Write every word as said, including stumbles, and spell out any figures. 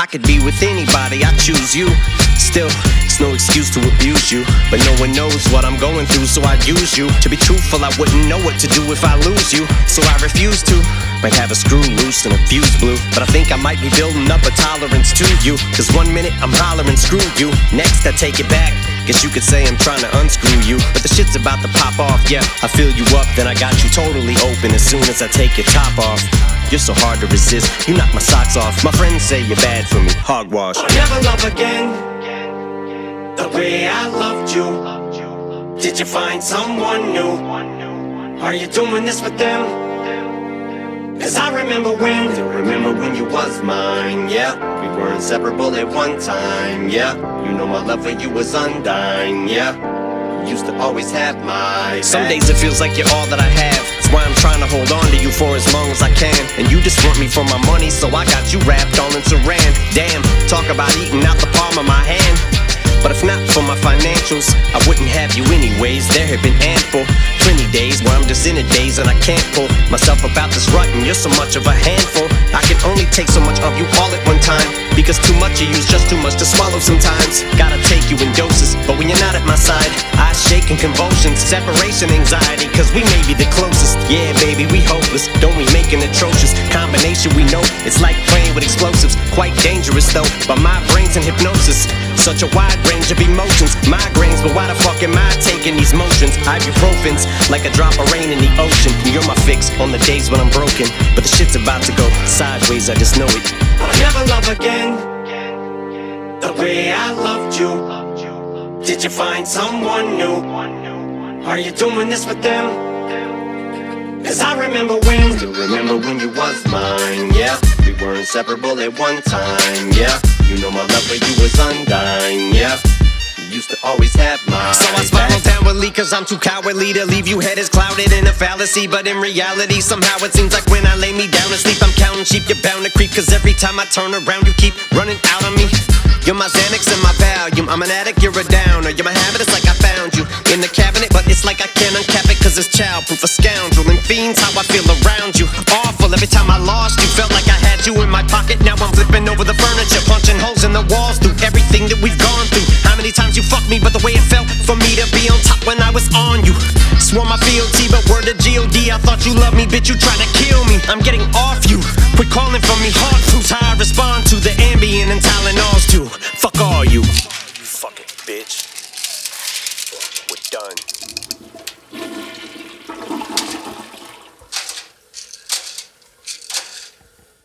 I could be with anybody, I choose you. Still, it's no excuse to abuse you, but no one knows what I'm going through, so I use you. To be truthful, I wouldn't know what to do if I lose you, so I refuse to. Might have a screw loose and a fuse blew, but I think I might be building up a tolerance to you. Cause one minute I'm hollering screw you, next I take it back. Guess you could say I'm trying to unscrew you, but the shit's about to pop off, yeah. I fill you up, then I got you totally open as soon as I take your top off. You're so hard to resist, you knock my socks off. My friends say you're bad for me, hogwash. I'll never love again the way I loved you. Did you find someone new? Are you doing this with them? Cause I remember when, still remember when you was mine, yeah. We were inseparable at one time, yeah. You know my love for you was undying, yeah. You used to always have my back. Some days it feels like you're all that I have. That's why I'm trying to hold on to you for as long as I can. And you just want me for my money, so I got you wrapped all in saran. Damn, talk about eating out the palm of my hand. But if not for my financials, I wouldn't have you anyways. There have been ample, plenty days where I'm just in a daze and I can't pull myself about this rut, and you're so much of a handful. I can only take so much of you all at one time, because too much of you's just too much to swallow sometimes. Gotta take you in doses, but when you're not at my side, I shake in convulsions, separation anxiety, cause we may be the closest. Yeah, baby, we hopeless, don't we make an atrocious combination? We know it's like playing with explosives, quite dangerous though, but my brain's in hypnosis. Such a wide range of emotions, migraines, but why the fuck am I taking these motions? Ibuprofen's like a drop of rain in the ocean. You're my fix on the days when I'm broken, but the shit's about to go sideways, I just know it. I'll never love again the way I loved you. Did you find someone new? Are you doing this with them? Cause I remember when, still remember when you was mine, yeah. We were inseparable at one time, yeah. You know my love for you was undying, yeah. You used to always have my So I spiral downwardly cause I'm too cowardly to leave you head is clouded in a fallacy. But in reality, somehow it seems like when I lay me down to sleep, I'm counting sheep, you're bound to creep. Cause every time I turn around, you keep running out on me. You're my Xanax and my Valium, I'm an addict, you're a downer. You're my habit, it's like I found you in the cabinet, but it's like I can't uncap it cause it's childproof. A scoundrel and fiends, how I feel around you. Awful, every time I lost you, felt like I had you in my pocket. Now I'm flipping over the furniture, punching holes in the walls through everything that we've gone through. How many times you fucked me, but the way it felt for me to be on top when I was on you. Swore my fealty, but word to G O D, I thought you loved me, bitch, you tried to kill me. I'm getting off you, quit calling for me, hard proofs how I respond to the Ambien and Tylenols too. Fuck all you, you fucking bitch.